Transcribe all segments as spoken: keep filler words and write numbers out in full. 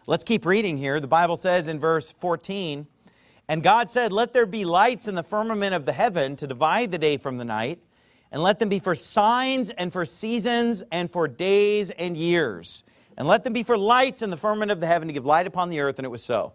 Let's keep reading here. The Bible says in verse fourteen, "And God said, let there be lights in the firmament of the heaven to divide the day from the night, and let them be for signs and for seasons and for days and years. And let them be for lights in the firmament of the heaven to give light upon the earth." And it was so.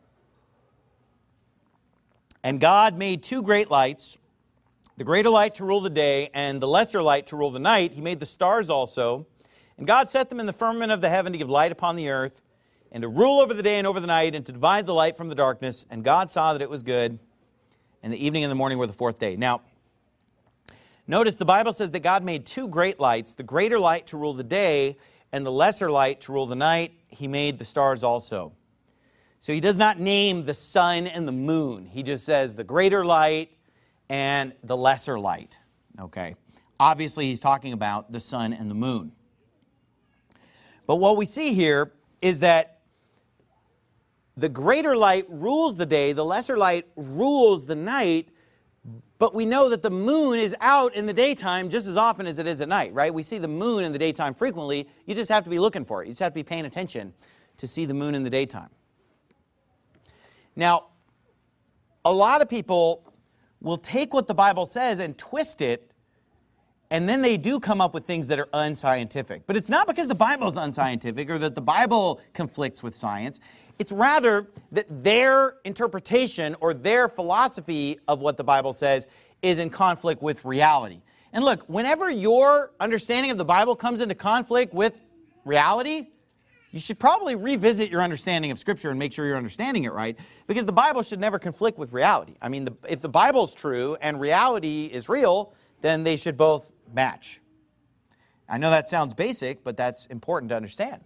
"And God made two great lights, the greater light to rule the day and the lesser light to rule the night. He made the stars also. And God set them in the firmament of the heaven to give light upon the earth, and to rule over the day and over the night, and to divide the light from the darkness. And God saw that it was good. And the evening and the morning were the fourth day." Now, notice the Bible says that God made two great lights, the greater light to rule the day and the lesser light to rule the night. He made the stars also. So he does not name the sun and the moon. He just says the greater light and the lesser light. Okay. Obviously, he's talking about the sun and the moon. But what we see here is that the greater light rules the day, the lesser light rules the night, but we know that the moon is out in the daytime just as often as it is at night, right? We see the moon in the daytime frequently. You just have to be looking for it. You just have to be paying attention to see the moon in the daytime. Now, a lot of people will take what the Bible says and twist it, and then they do come up with things that are unscientific. But it's not because the Bible is unscientific or that the Bible conflicts with science. It's rather that their interpretation or their philosophy of what the Bible says is in conflict with reality. And look, whenever your understanding of the Bible comes into conflict with reality, you should probably revisit your understanding of Scripture and make sure you're understanding it right, because the Bible should never conflict with reality. I mean, the, if the Bible's true and reality is real, then they should both match. I know that sounds basic, but that's important to understand.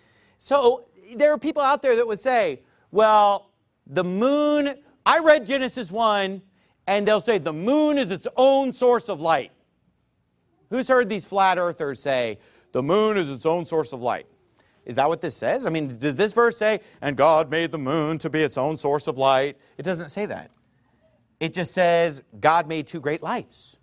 So there are people out there that would say, well, the moon, I read Genesis one, and they'll say the moon is its own source of light. Who's heard these flat earthers say, the moon is its own source of light? Is that what this says? I mean, does this verse say, and God made the moon to be its own source of light? It doesn't say that. It just says, God made two great lights.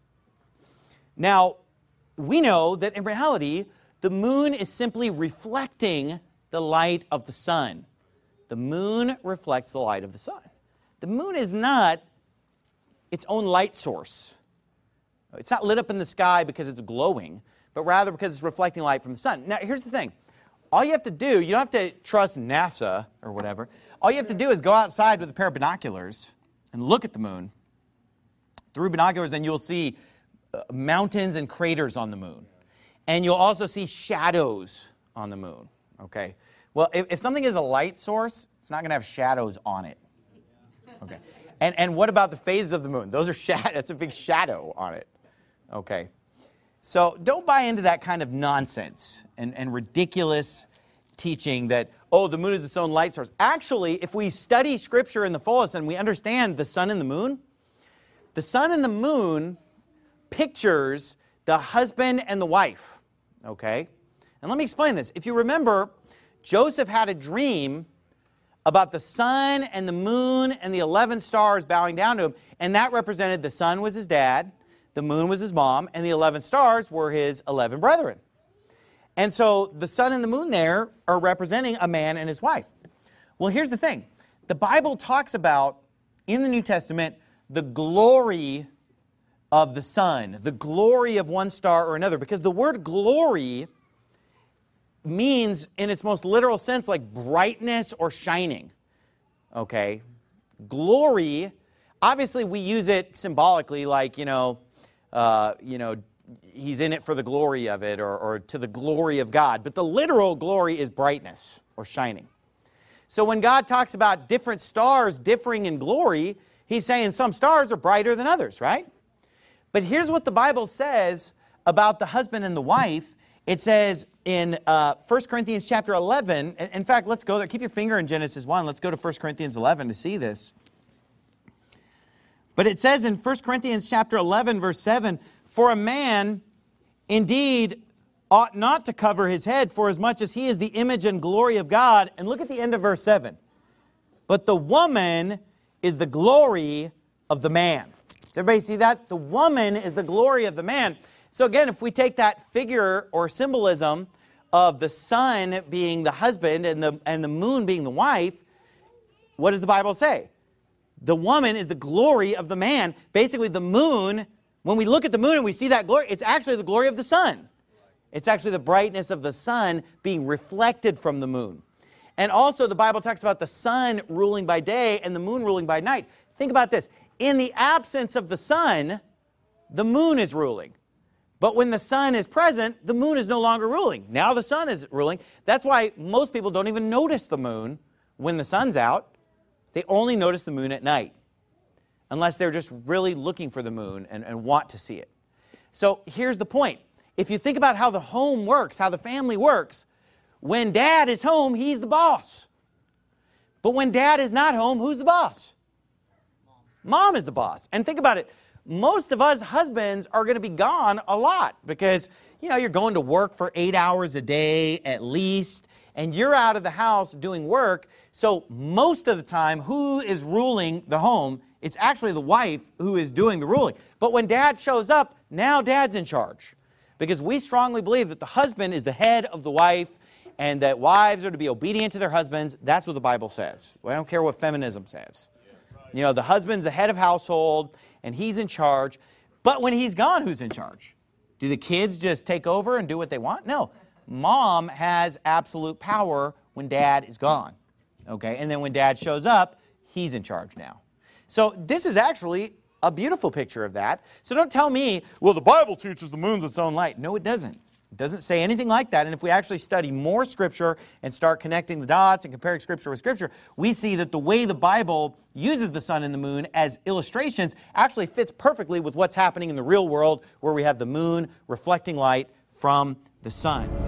Now, we know that in reality, the moon is simply reflecting the light of the sun. The moon reflects the light of the sun. The moon is not its own light source. It's not lit up in the sky because it's glowing, but rather because it's reflecting light from the sun. Now, here's the thing. All you have to do, you don't have to trust NASA or whatever. All you have to do is go outside with a pair of binoculars and look at the moon through binoculars, and you'll see uh, mountains and craters on the moon. And you'll also see shadows on the moon. Okay. Well, if, if something is a light source, it's not going to have shadows on it. Okay. And and what about the phases of the moon? Those are shadow. That's a big shadow on it. Okay. So don't buy into that kind of nonsense and, and ridiculous teaching that, oh, the moon is its own light source. Actually, if we study Scripture in the fullest and we understand the sun and the moon, the sun and the moon pictures the husband and the wife. Okay. And let me explain this. If you remember, Joseph had a dream about the sun and the moon and the eleven stars bowing down to him, and that represented the sun was his dad, the moon was his mom, and the eleven stars were his eleven brethren. And so the sun and the moon there are representing a man and his wife. Well, here's the thing. The Bible talks about, in the New Testament, the glory of the sun, the glory of one star or another, because the word glory means, in its most literal sense, like brightness or shining. Okay? Glory, obviously we use it symbolically, like, you know, uh, you know, he's in it for the glory of it, or, or to the glory of God. But the literal glory is brightness or shining. So when God talks about different stars differing in glory, he's saying some stars are brighter than others, right? But here's what the Bible says about the husband and the wife. It says in uh, First Corinthians chapter eleven, in fact, let's go there. Keep your finger in Genesis one. Let's go to First Corinthians eleven to see this. But it says in First Corinthians chapter eleven, verse seven, for a man indeed ought not to cover his head, for as much as he is the image and glory of God. And look at the end of verse seven. But the woman is the glory of the man. Does everybody see that? The woman is the glory of the man. So again, if we take that figure or symbolism of the sun being the husband and the, and the moon being the wife, what does the Bible say? The woman is the glory of the man. Basically, the moon, when we look at the moon and we see that glory, it's actually the glory of the sun. It's actually the brightness of the sun being reflected from the moon. And also, the Bible talks about the sun ruling by day and the moon ruling by night. Think about this. In the absence of the sun, the moon is ruling. But when the sun is present, the moon is no longer ruling. Now the sun is ruling. That's why most people don't even notice the moon when the sun's out. They only notice the moon at night, unless they're just really looking for the moon and, and want to see it. So here's the point. If you think about how the home works, how the family works, when dad is home, he's the boss. But when dad is not home, who's the boss? Mom, Mom is the boss. And think about it. Most of us husbands are going to be gone a lot because, you know, you're going to work for eight hours a day at least, and you're out of the house doing work. So most of the time, who is ruling the home? It's actually the wife who is doing the ruling. But when dad shows up, now dad's in charge. Because we strongly believe that the husband is the head of the wife and that wives are to be obedient to their husbands. That's what the Bible says. I don't care what feminism says. You know, the husband's the head of household and he's in charge. But when he's gone, who's in charge? Do the kids just take over and do what they want? No. Mom has absolute power when dad is gone. Okay? And then when dad shows up, he's in charge now. So this is actually a beautiful picture of that. So don't tell me, well, the Bible teaches the moon's its own light. No, it doesn't. It doesn't say anything like that. And if we actually study more Scripture and start connecting the dots and comparing Scripture with Scripture, we see that the way the Bible uses the sun and the moon as illustrations actually fits perfectly with what's happening in the real world, where we have the moon reflecting light from the sun.